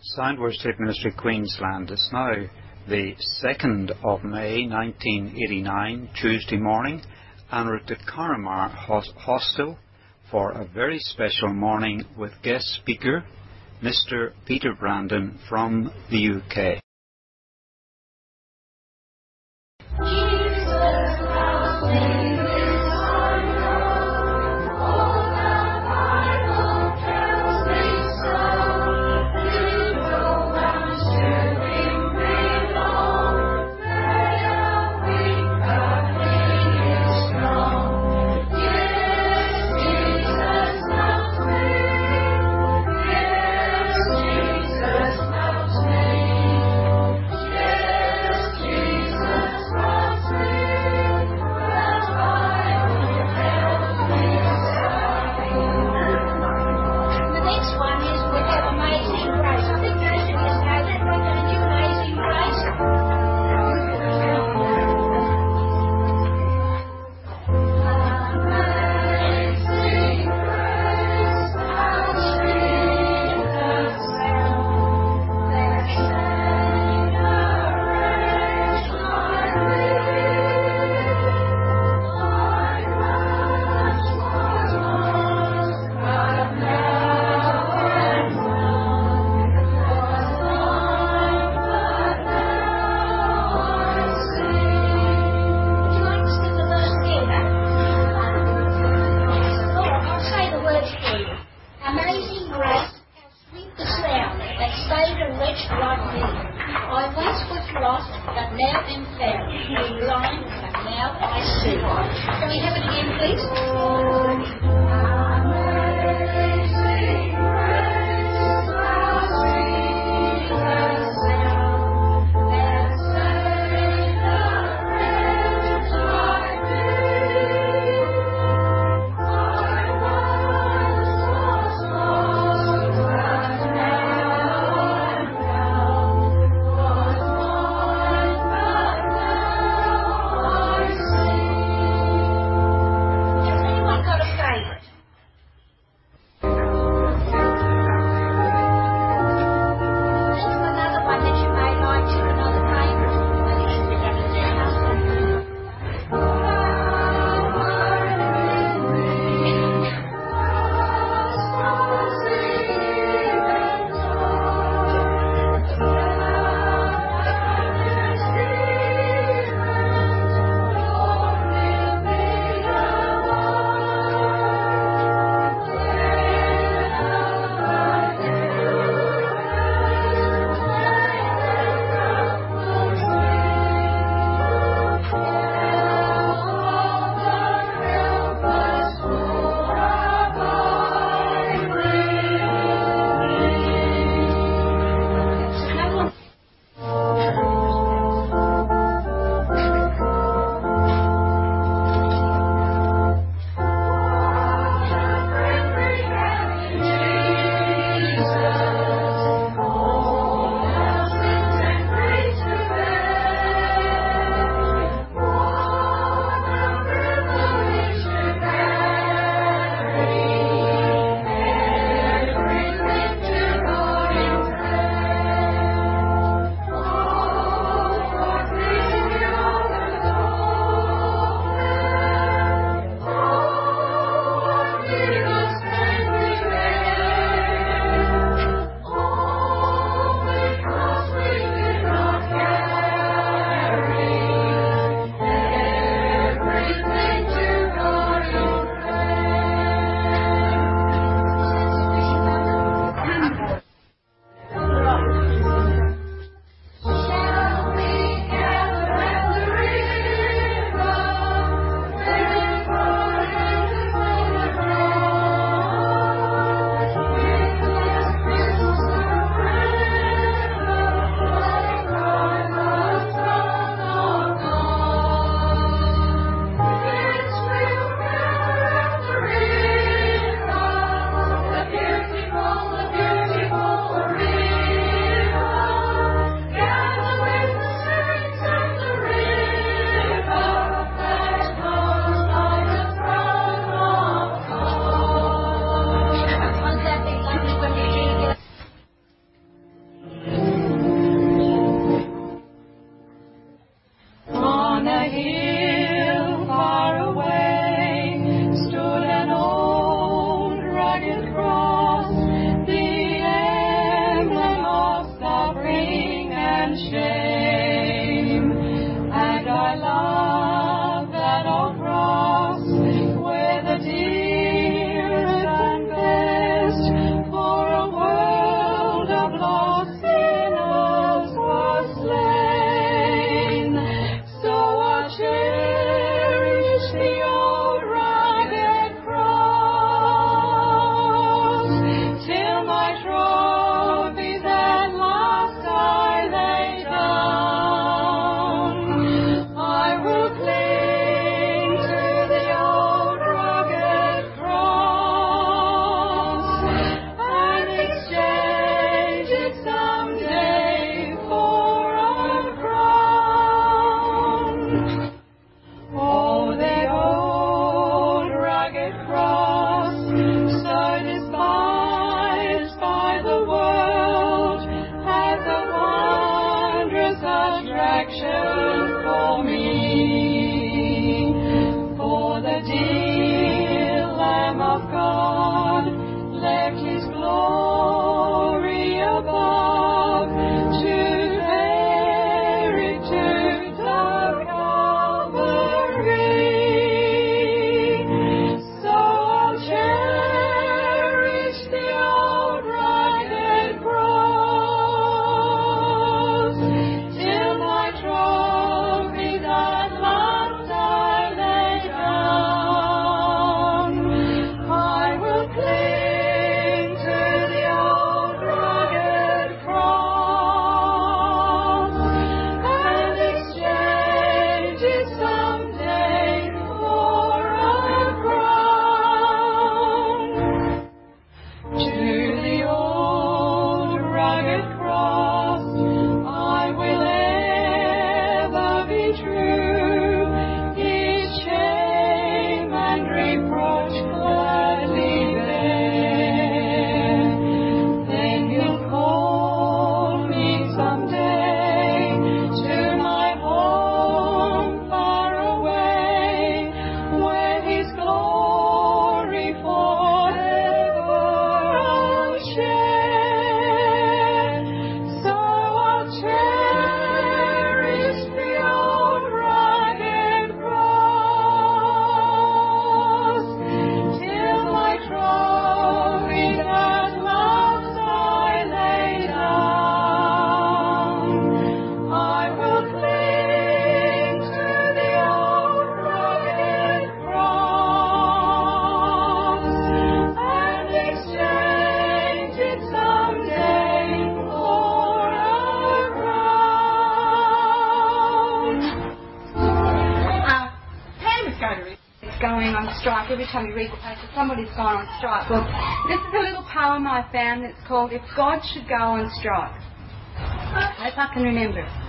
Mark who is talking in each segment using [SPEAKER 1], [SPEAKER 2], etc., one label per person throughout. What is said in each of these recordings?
[SPEAKER 1] Sound Worship Ministry Queensland. It's now the 2nd of May 1989, Tuesday morning, and we're at the Carramar Hostel for a very special morning with guest speaker, Mr. Peter Brandon from the UK.
[SPEAKER 2] shame. And I love that old cross where the dearest and best for a world of lost sinners was slain. So I'll cherish the old rugged cross till my trophies at last I lay down. I will cling to the old rugged cross and exchange it someday for a crown. Oh, the old rugged cross, so despised by the world, has a wondrous attraction for me. For the dear Lamb of God left his glory above to bear it to the Calvary. So I'll cherish the old rugged cross till my trophies at last I lay down. I will cling to the old rugged cross and exchange it someday for a crown. To the old rugged cross I will ever be true, his shame and reproach gladly bear. Then he'll call me someday to my home far away, where his glory forever I'll share. So I'll cherish the old rugged cross till my trophies at last I lay down. I will cling to the old rugged cross and exchange it someday for a crown.
[SPEAKER 3] Pam is going to read. It's going on strike. Every time you read the paper, somebody's gone on strike. Well, this is a little poem I found that's called If God Should Go on Strike. I hope I can remember it.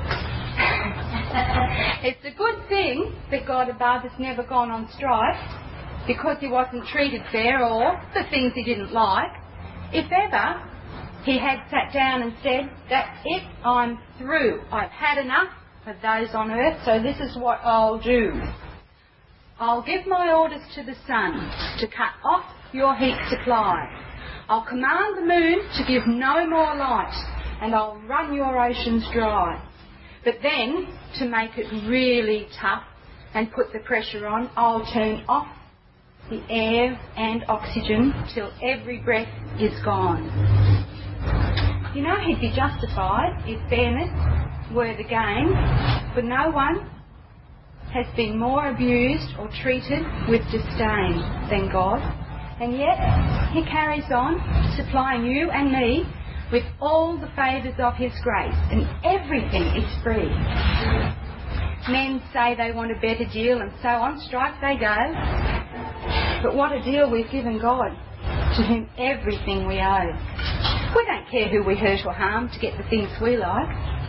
[SPEAKER 3] It's a good thing that God above has never gone on strike because he wasn't treated fair or the things he didn't like. If ever he had sat down and said, that's it, I'm through. I've had enough of those on earth, so this is what I'll do. I'll give my orders to the sun to cut off your heat supply. I'll command the moon to give no more light, and I'll run your oceans dry. But then, to make it really tough and put the pressure on, I'll turn off the air and oxygen till every breath is gone. You know, he'd be justified if fairness were the game, for no one has been more abused or treated with disdain than God. And yet, he carries on supplying you and me with all the favours of his grace, and everything is free. Men say they want a better deal, and so on strike they go. But what a deal we've given God, to whom everything we owe. We don't care who we hurt or harm to get the things we like.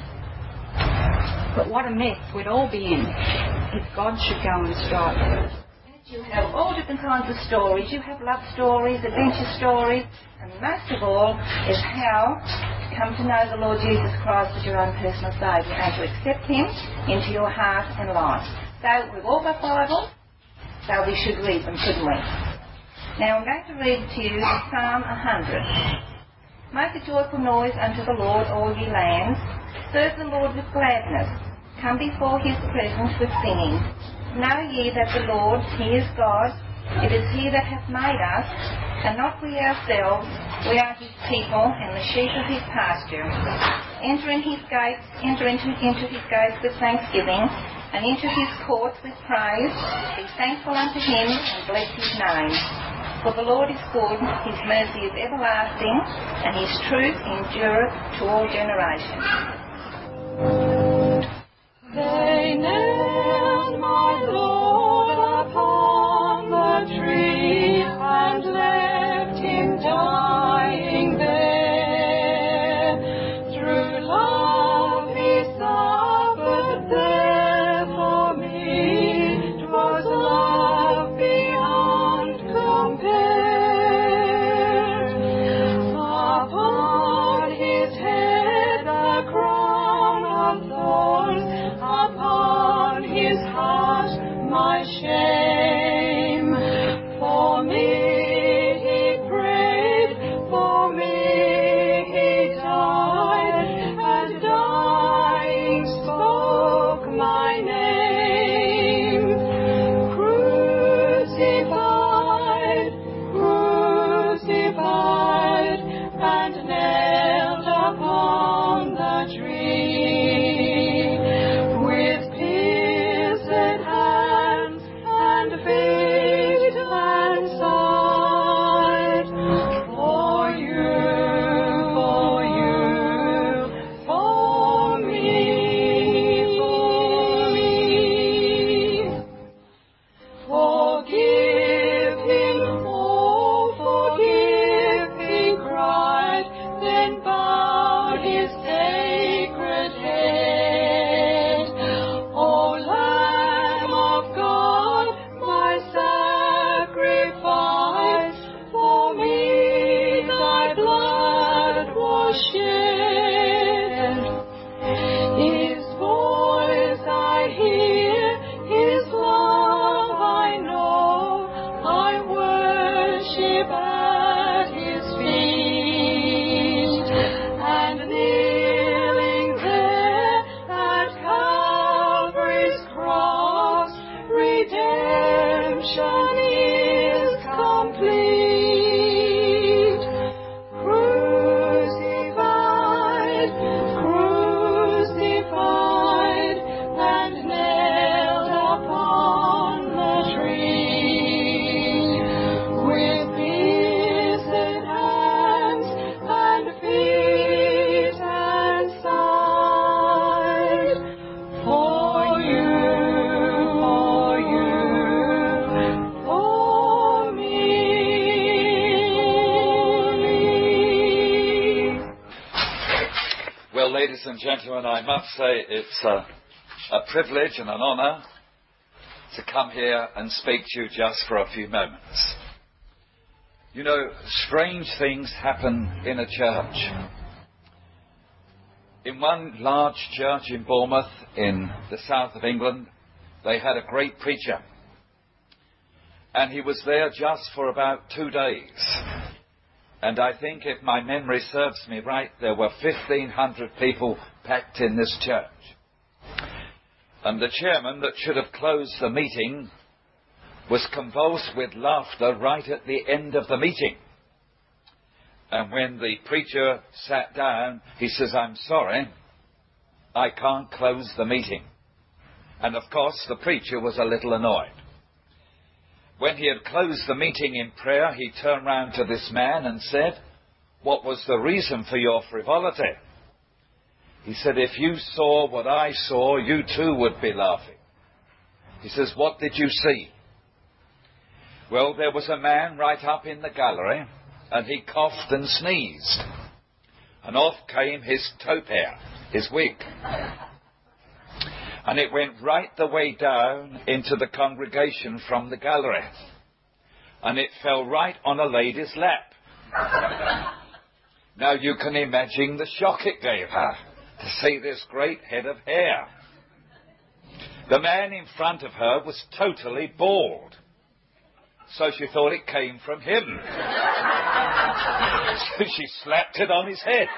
[SPEAKER 3] But what a mess we'd all be in if God should go on strike.
[SPEAKER 4] You have all different kinds of stories. You have love stories, adventure stories, and most of all is how to come to know the Lord Jesus Christ as your own personal Saviour and to accept Him into your heart and life. So we've all got Bibles, so we should read them, shouldn't we? Now I'm going to read to you Psalm 100. Make a joyful noise unto the Lord, all ye lands. Serve the Lord with gladness. Come before his presence with singing. Know ye that the Lord, he is God. It is he that hath made us, and not we ourselves. We are his people, and the sheep of his pasture. Enter into his gates with thanksgiving, and into his courts with praise. Be thankful unto him, and bless his name. For the Lord is good, his mercy is everlasting, and his truth endureth to all generations.
[SPEAKER 2] They nailed my Lord upon the tree and left him dying there. Through love he suffered there for me. 'Twas love beyond compare. Upon his head the crown of thorns, upon his heart my shame. For me he prayed, for me he died, and dying spoke my name. Crucified, crucified, and nailed upon the tree. With pierced hands and feet and side, for you, for you, for me, for me. Forgive him, oh, forgive, he cried, then bowed his sacred head. O Lamb of God, my sacrifice, for me thy blood was shed. His voice I hear, his love I know, I worship at his feet, and kneeling there at Calvary's cross, redemption is complete. Crucified, crucified, and nailed upon the tree. With pierced hands and feet and side, for you, for you, for me.
[SPEAKER 5] Well, ladies and gentlemen, I must say it's a privilege and an honour to come here and speak to you just for a few moments. You know, strange things happen in a church. In one large church in Bournemouth, in the south of England, they had a great preacher. And he was there just for about 2 days. And I think, if my memory serves me right, there were 1,500 people packed in this church. And the chairman that should have closed the meeting was convulsed with laughter right at the end of the meeting. And when the preacher sat down, he says, "I'm sorry, I can't close the meeting." And of course, the preacher was a little annoyed. When he had closed the meeting in prayer, he turned round to this man and said, "What was the reason for your frivolity?" He said, "If you saw what I saw, you too would be laughing." He says, "What did you see?" Well, there was a man right up in the gallery, and he coughed and sneezed. And off came his taupe, his wig. And it went right the way down into the congregation from the gallery. And it fell right on a lady's lap. Now you can imagine the shock it gave her to see this great head of hair. The man in front of her was totally bald. So she thought it came from him. So she slapped it on his head.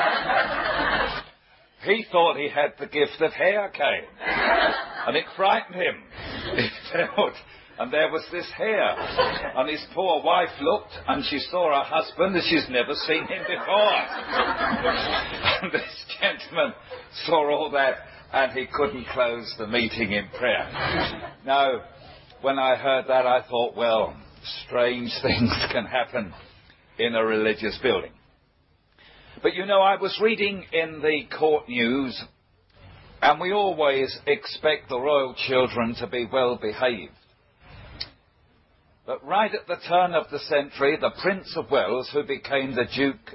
[SPEAKER 5] He thought he had the gift of hair cane, and it frightened him. He felt, and there was this hair, and his poor wife looked, and she saw her husband as she's never seen him before. And this gentleman saw all that, and he couldn't close the meeting in prayer. Now, when I heard that, I thought, well, strange things can happen in a religious building. But you know, I was reading in the court news, and we always expect the royal children to be well behaved. But right at the turn of the century, the Prince of Wales, who became the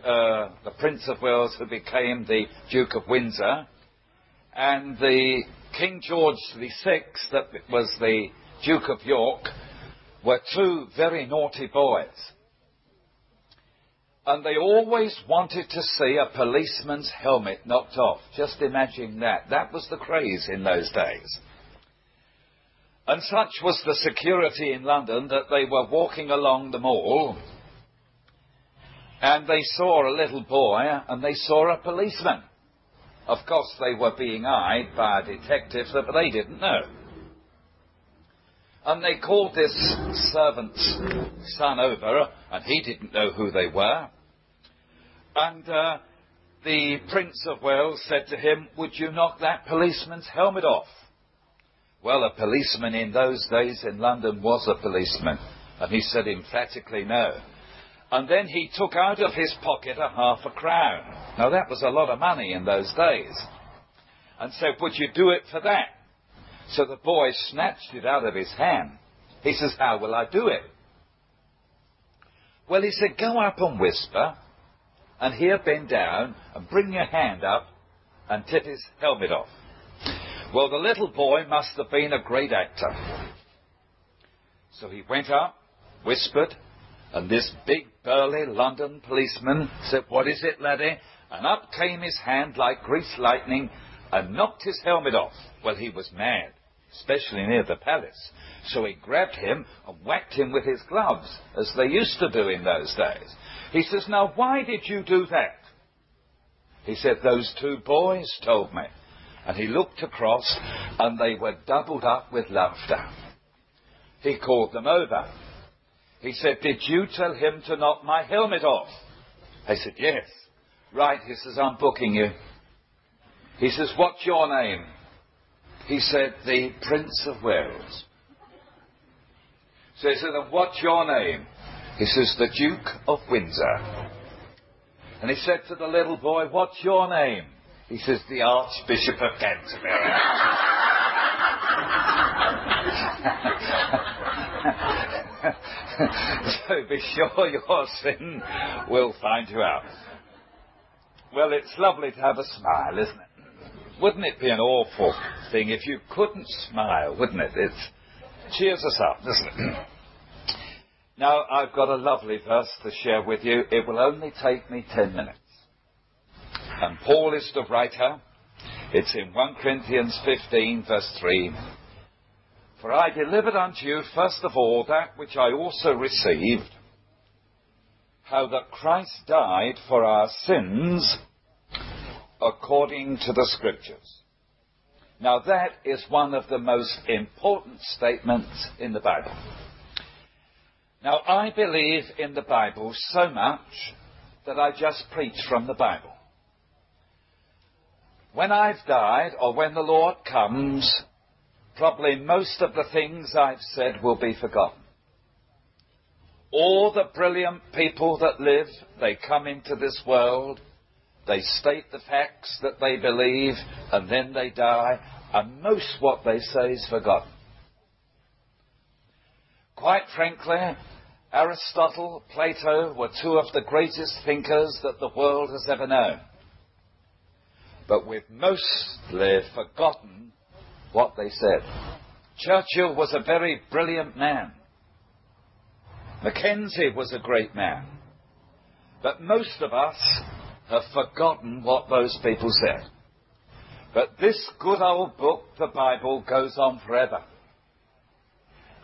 [SPEAKER 5] Duke of Windsor, and the King George VI, that was the Duke of York, were two very naughty boys. And they always wanted to see a policeman's helmet knocked off. Just imagine that. That was the craze in those days. And such was the security in London that they were walking along the Mall, and they saw a little boy, and they saw a policeman. Of course, they were being eyed by a detective, but they didn't know. And they called this servant's son over, and he didn't know who they were. And the Prince of Wales said to him, "Would you knock that policeman's helmet off?" Well, a policeman in those days in London was a policeman, and he said emphatically no. And then he took out of his pocket a half a crown. Now, that was a lot of money in those days. And said, "Would you do it for that?" So the boy snatched it out of his hand. He says, "How will I do it?" Well, he said, "Go up and whisper, and here bend down, and bring your hand up, and tip his helmet off." Well, the little boy must have been a great actor. So he went up, whispered, and this big, burly London policeman said, "What is it, laddie?" And up came his hand like greased lightning and knocked his helmet off. Well, he was mad, especially near the palace. So he grabbed him and whacked him with his gloves, as they used to do in those days. He says, "Now, why did you do that?" He said, "Those two boys told me." And he looked across, and they were doubled up with laughter. He called them over. He said, "Did you tell him to knock my helmet off?" They said, "Yes." "Right," he says, "I'm booking you." He says, "What's your name?" He said, "The Prince of Wales." So he said, "And what's your name?" He says, "The Duke of Windsor." And he said to the little boy, "What's your name?" He says, "The Archbishop of Canterbury." So be sure your sin will find you out. Well, it's lovely to have a smile, isn't it? Wouldn't it be an awful thing if you couldn't smile, wouldn't it? It cheers us up, doesn't it? Now, I've got a lovely verse to share with you. It will only take me 10 minutes. And Paul is the writer. It's in 1 Corinthians 15, verse 3. "For I delivered unto you first of all that which I also received, how that Christ died for our sins according to the Scriptures." Now, that is one of the most important statements in the Bible. Now, I believe in the Bible so much that I just preach from the Bible. When I've died, or when the Lord comes, probably most of the things I've said will be forgotten. All the brilliant people that live, they come into this world, they state the facts that they believe, and then they die, and most what they say is forgotten. Quite frankly, Aristotle, Plato were two of the greatest thinkers that the world has ever known. But we've mostly forgotten what they said. Churchill was a very brilliant man. Mackenzie was a great man. But most of us have forgotten what those people said. But this good old book, the Bible, goes on forever.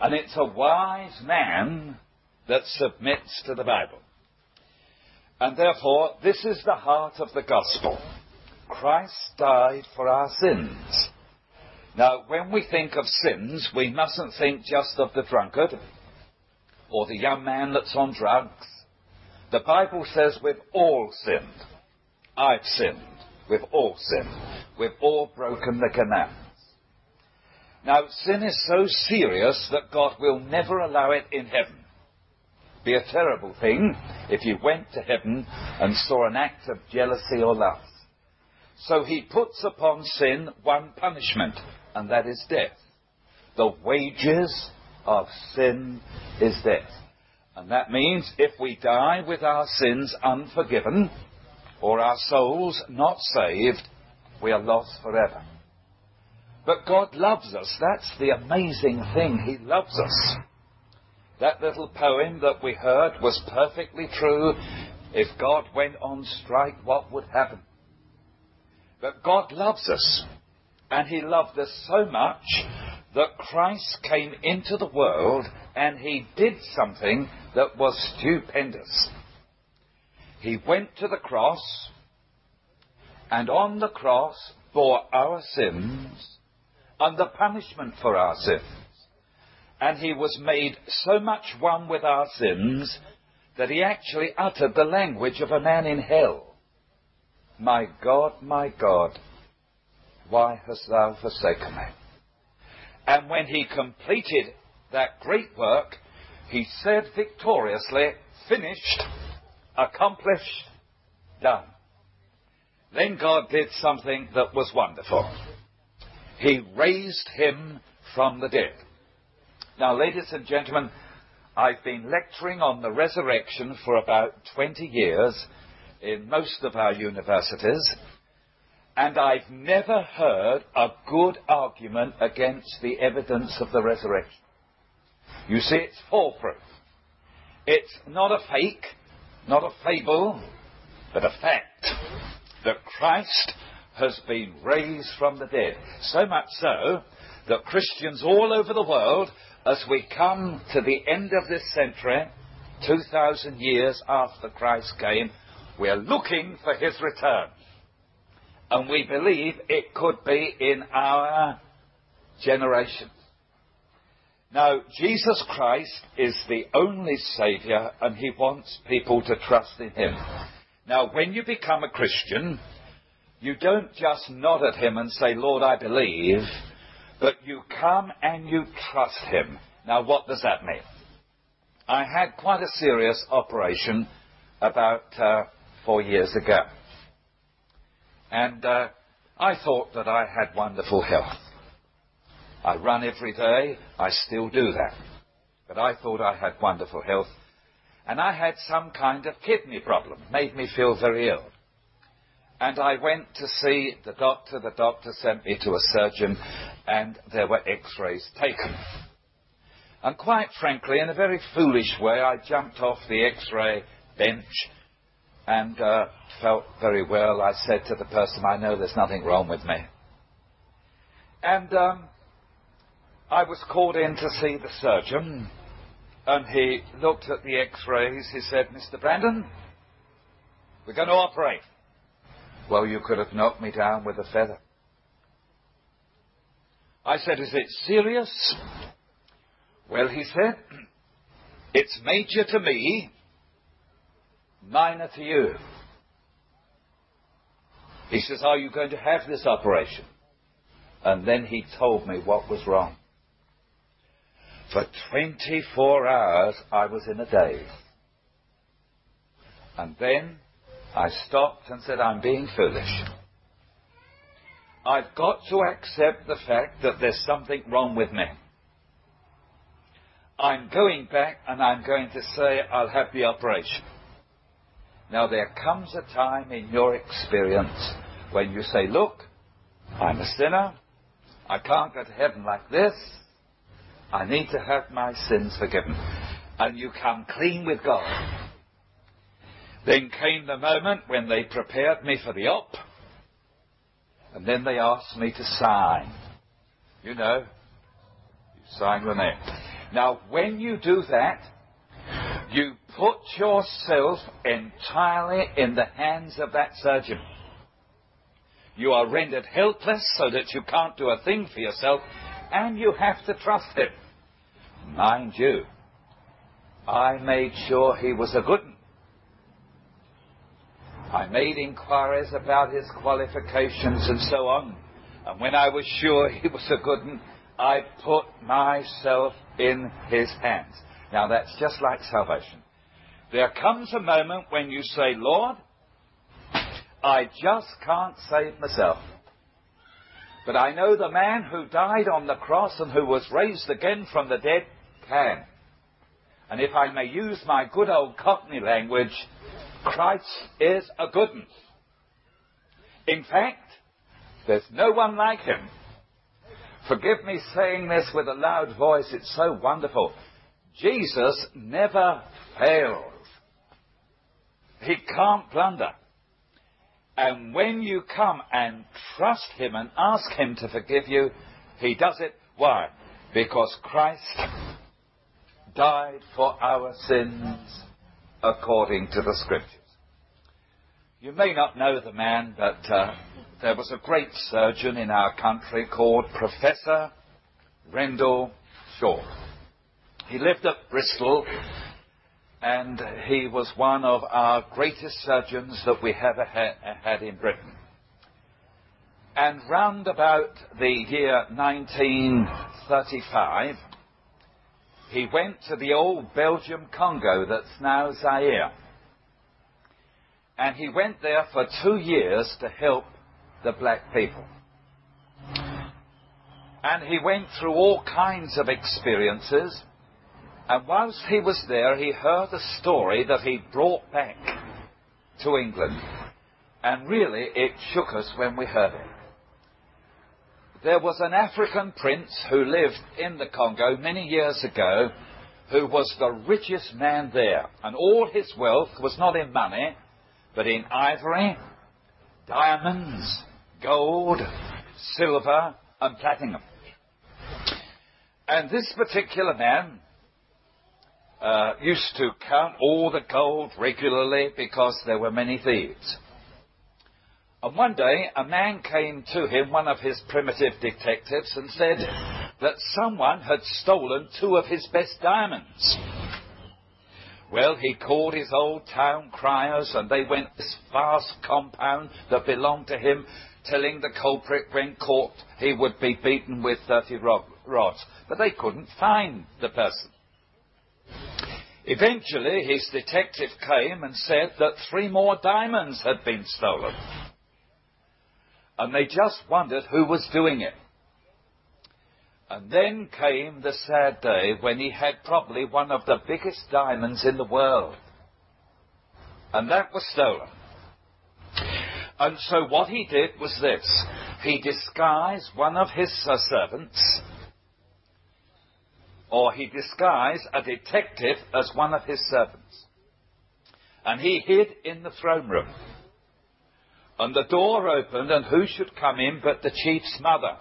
[SPEAKER 5] And it's a wise man that submits to the Bible. And therefore, this is the heart of the gospel. Christ died for our sins. Now, when we think of sins, we mustn't think just of the drunkard or the young man that's on drugs. The Bible says we've all sinned. I've sinned. We've all sinned. We've all broken the commandments. Now, sin is so serious that God will never allow it in heaven. Be a terrible thing if you went to heaven and saw an act of jealousy or lust. So he puts upon sin one punishment, and that is death. The wages of sin is death. And that means if we die with our sins unforgiven, or our souls not saved, we are lost forever. But God loves us. That's the amazing thing. He loves us. That little poem that we heard was perfectly true. If God went on strike, what would happen? But God loves us. And he loved us so much that Christ came into the world and he did something that was stupendous. He went to the cross, and on the cross bore our sins and the punishment for our sins. And he was made so much one with our sins that he actually uttered the language of a man in hell. My God, why hast thou forsaken me? And when he completed that great work, he said victoriously, finished, accomplished, done. Then God did something that was wonderful. He raised him from the dead. Now, ladies and gentlemen, I've been lecturing on the resurrection for about 20 years in most of our universities, and I've never heard a good argument against the evidence of the resurrection. You see, it's foolproof. It's not a fake, not a fable, but a fact that Christ has been raised from the dead. So much so that Christians all over the world, as we come to the end of this century, 2,000 years after Christ came, we are looking for his return. And we believe it could be in our generation. Now, Jesus Christ is the only Saviour, and he wants people to trust in him. Now, when you become a Christian, you don't just nod at him and say, Lord, I believe, but you come and you trust him. Now, what does that mean? I had quite a serious operation about 4 years ago. And I thought that I had wonderful health. I run every day. I still do that. But I thought I had wonderful health. And I had some kind of kidney problem. Made me feel very ill. And I went to see the doctor. The doctor sent me to a surgeon, and there were x-rays taken. And quite frankly, in a very foolish way, I jumped off the x-ray bench and felt very well. I said to the person, I know there's nothing wrong with me. And I was called in to see the surgeon, and he looked at the x-rays. He said, Mr. Brandon, we're going to operate. Well, you could have knocked me down with a feather. I said, is it serious? Well, he said, it's major to me, minor to you. He says, are you going to have this operation? And then he told me what was wrong. For 24 hours, I was in a daze. And then I stopped and said, I'm being foolish. I've got to accept the fact that there's something wrong with me. I'm going back and I'm going to say I'll have the operation. Now, there comes a time in your experience when you say, look, I'm a sinner. I can't go to heaven like this. I need to have my sins forgiven. And you come clean with God. Then came the moment when they prepared me for the op. And then they asked me to sign. You know, you sign your name. Now, when you do that, you put yourself entirely in the hands of that surgeon. You are rendered helpless so that you can't do a thing for yourself, and you have to trust him. Mind you, I made sure he was a good one. I made inquiries about his qualifications and so on. And when I was sure he was a good one, I put myself in his hands. Now that's just like salvation. There comes a moment when you say, Lord, I just can't save myself. But I know the man who died on the cross and who was raised again from the dead can. And if I may use my good old Cockney language, Christ is a good one. In fact, there's no one like him. Forgive me saying this with a loud voice, it's so wonderful. Jesus never fails. He can't blunder. And when you come and trust him and ask him to forgive you, he does it. Why? Because Christ died for our sins according to the Scriptures. You may not know the man, but there was a great surgeon in our country called Professor Rendell Shaw. He lived at Bristol, and he was one of our greatest surgeons that we ever had in Britain. And round about the year 1935, he went to the old Belgium Congo that's now Zaire. And he went there for 2 years to help the black people. And he went through all kinds of experiences. And whilst he was there, he heard a story that he brought back to England. And really, it shook us when we heard it. There was an African prince who lived in the Congo many years ago, who was the richest man there. And all his wealth was not in money, but in ivory, diamonds, gold, silver, and platinum. And this particular man used to count all the gold regularly because there were many thieves. And one day a man came to him, one of his primitive detectives, and said that someone had stolen 2 of his best diamonds. Well, he called his old town criers, and they went to this vast compound that belonged to him, telling the culprit when caught he would be beaten with 30 rods. But they couldn't find the person. Eventually, his detective came and said that 3 more diamonds had been stolen. And they just wondered who was doing it. And then came the sad day when he had probably one of the biggest diamonds in the world. And that was stolen. And so what he did was this. He disguised one of his servants, or he disguised a detective as one of his servants. And he hid in the throne room. And the door opened, and who should come in but the chief's mother?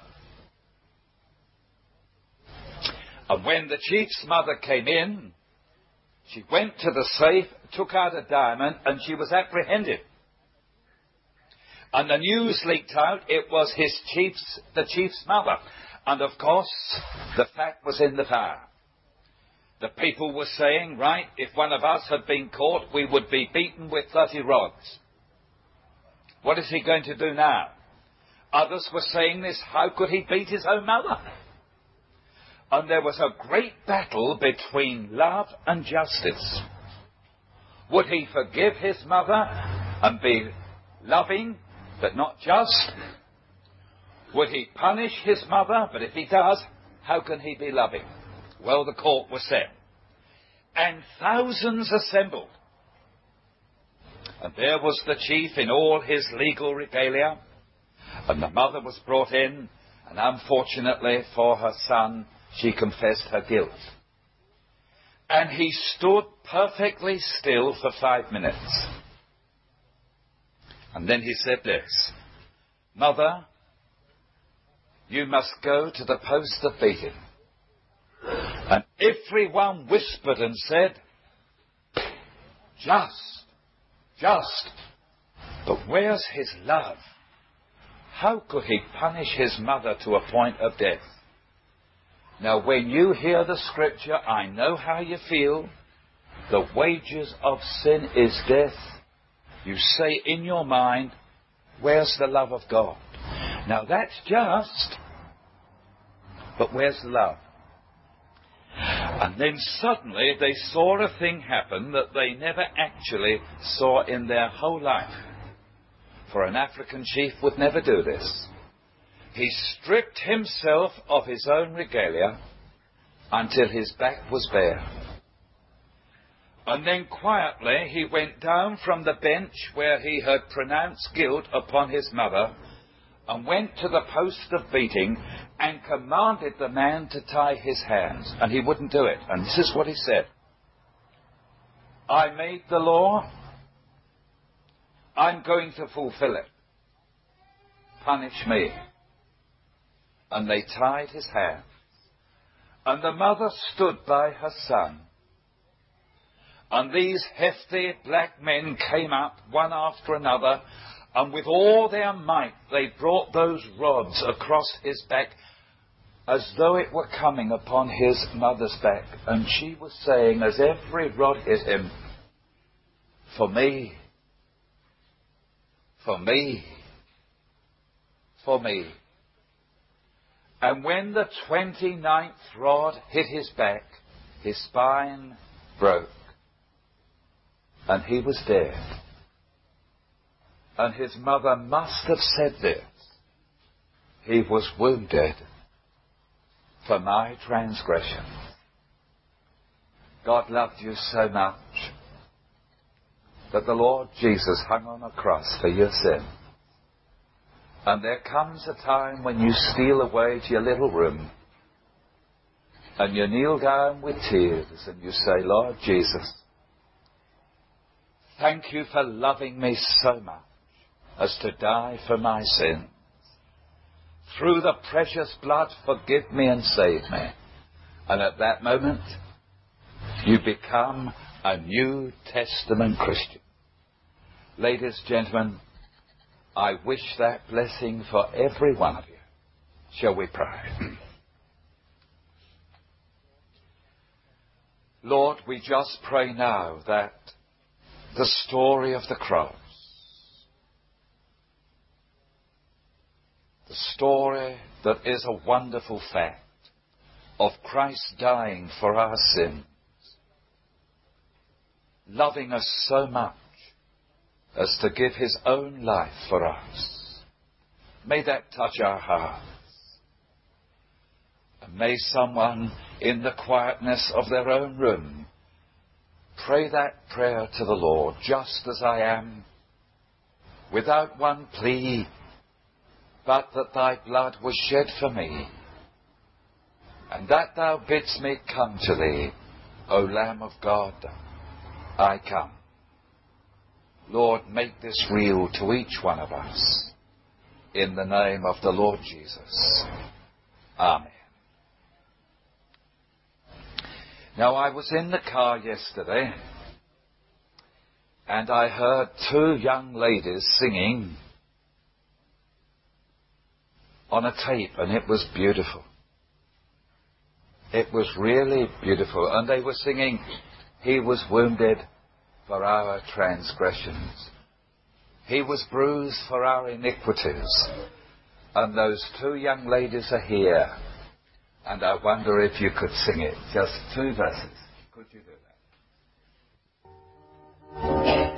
[SPEAKER 5] And when the chief's mother came in, she went to the safe, took out a diamond, and she was apprehended. And the news leaked out, it was the chief's mother. And of course, the fact was in the fire. The people were saying, right, if one of us had been caught, we would be beaten with 30 rods. What is he going to do now? Others were saying this, how could he beat his own mother? And there was a great battle between love and justice. Would he forgive his mother and be loving, but not just? Would he punish his mother? But if he does, how can he be loving? Well, the court was set. And thousands assembled. And there was the chief in all his legal regalia. And the mother was brought in. And unfortunately for her son, she confessed her guilt. And he stood perfectly still for 5 minutes. And then he said this, "Mother, you must go to the post of beating." And everyone whispered and said, just. But where's his love? How could he punish his mother to a point of death? Now, when you hear the scripture, I know how you feel. The wages of sin is death. You say in your mind, where's the love of God? Now, that's just. But where's the love? And then suddenly they saw a thing happen that they never actually saw in their whole life. For an African chief would never do this. He stripped himself of his own regalia until his back was bare. And then quietly he went down from the bench where he had pronounced guilt upon his mother and went to the post of beating and commanded the man to tie his hands. And he wouldn't do it. And this is what he said. I made the law. I'm going to fulfill it. Punish me. And they tied his hands. And the mother stood by her son. And these hefty black men came up one after another, and with all their might they brought those rods across his back as though it were coming upon his mother's back. And she was saying, as every rod hit him, for me, for me, for me. And when the 29th rod hit his back, his spine broke. And he was dead. And his mother must have said this. He was wounded for my transgression. God loved you so much that the Lord Jesus hung on a cross for your sin. And there comes a time when you steal away to your little room and you kneel down with tears and you say, Lord Jesus, thank you for loving me so much as to die for my sins. Through the precious blood, forgive me and save me. And at that moment, you become a New Testament Christian. Ladies, gentlemen, I wish that blessing for every one of you. Shall we pray? Lord, we just pray now that the story of the cross, the story that is a wonderful fact of Christ dying for our sins, loving us so much as to give his own life for us. May that touch our hearts. And may someone in the quietness of their own room pray that prayer to the Lord, just as I am, without one plea, but that thy blood was shed for me, and that thou bidst me come to thee, O Lamb of God, I come. Lord, make this real to each one of us. In the name of the Lord Jesus. Amen. Now, I was in the car yesterday, and I heard two young ladies singing on a tape, and it was beautiful. It was really beautiful. And they were singing, He was wounded for our transgressions. He was bruised for our iniquities. And those two young ladies are here. And I wonder if you could sing it. Just two verses. Could you do that?